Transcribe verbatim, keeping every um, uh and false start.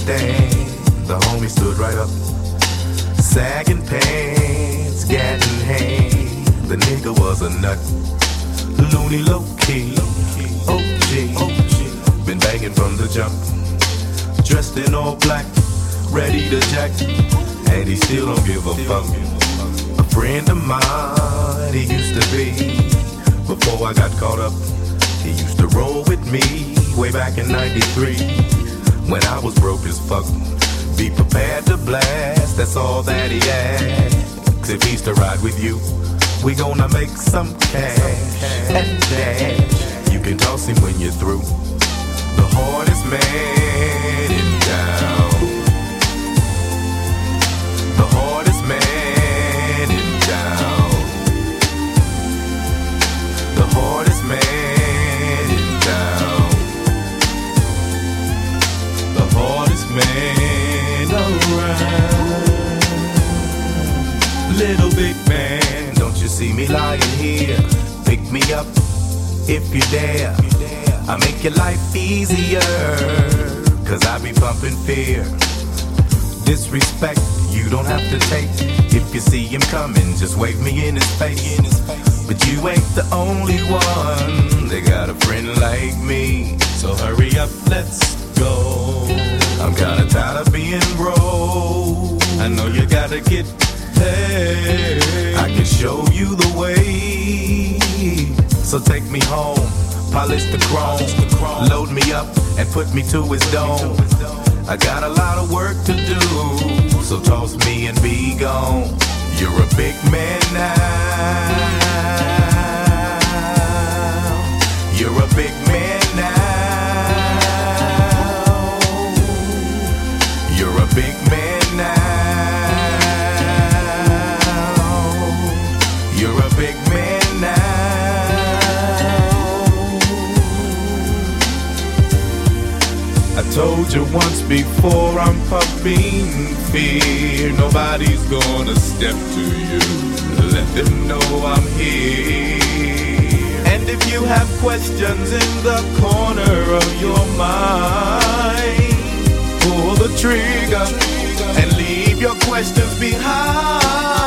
stand. The homie stood right up, sagging pants, gat in hand. The nigga was a nut, loony low key, O G. Been banging from the jump, dressed in all black, ready to jack, and he still don't give a fuck. A friend of mine, he used to be, before I got caught up. He used to roll with me way back in ninety-three, when I was broke as fuck. Be prepared to blast, that's all that he asks. If he's to ride with you, we gonna make some cash and dash. You can toss him when you're through. The hardest man in town. The hardest man in town. The hardest man in town. The hardest man around. Little big man, don't you see me lying here? Pick me up if you dare. I make your life easier, cause I be pumping fear. Disrespect, you don't have to take. If you see him coming, just wave me in his face. But you ain't the only one. They got a friend like me. So hurry up, let's go. I'm kinda tired of being broke. I know you gotta get paid. I can show you the way. So take me home, polish the chrome, load me up and put me to his dome. I got a lot of work to do, so toss me and be gone. You're a big man now. You're a big man now. You're a big man now. You're a big man now. I told you once before, I'm pumping fear. Nobody's gonna step to you. Let them know I'm here. And if you have questions in the corner of your mind, pull the trigger and leave your questions behind.